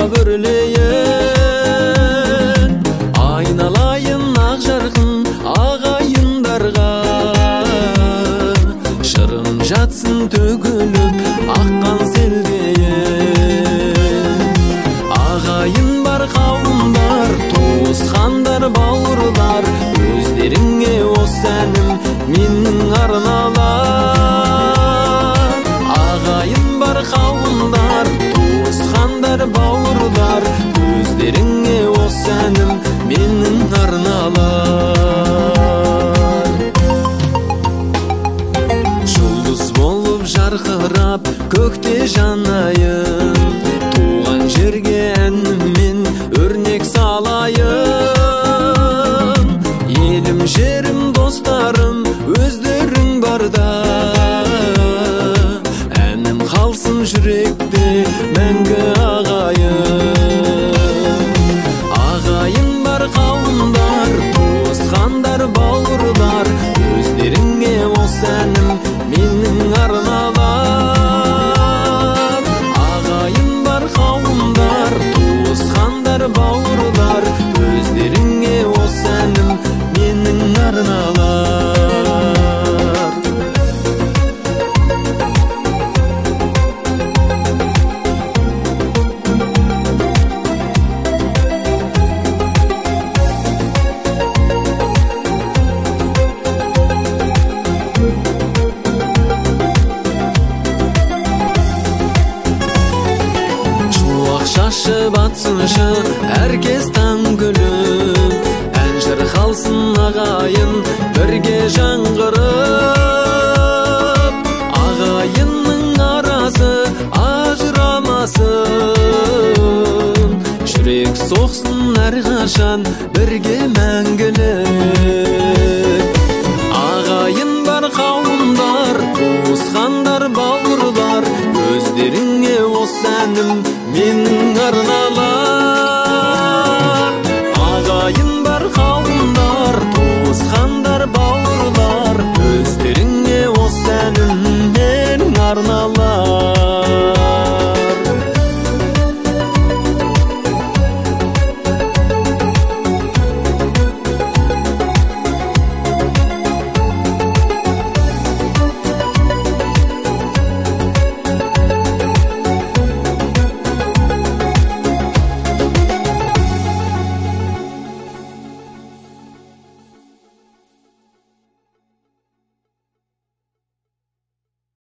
бүрлейін. Айналайын ақ жарқын ағайындарға, шырын жатсын төгіліп аққан селдейін. Ағайын бар қауымдар, туысқандар, бауырлар, өздеріңе осы әнім менің арналар. Ағайын бар қауымдар, туысқандар, бауырлар, өздеріңе осы әнім менің арналар. Жұлдыз болып жарқырап көкте жанайын, туған жерге әніммен өрнек салайын. Елім, жерім, достарым, өздерің барда, әнім қалсын жүректе мәңгі ағайын. Ағайын бар қауымдар, туысқандар, бауырлар, өздеріңе осы әнім менің арналар. Ағайын бар қауымдар, туысқандар, бауырлар, өздеріңе осы әнім менің арналар. Шашып атсыншы әркез таң күліп, ән шырқалсын ағайын бірге жаңғырып. Ағайынның арасы ажырамасын, жүрек соқсын әрқашан бірге мәңгілік. Ағайын бар қауымдар, туысқандар, бауырлар, өздеріңе осы әнім менің арналар.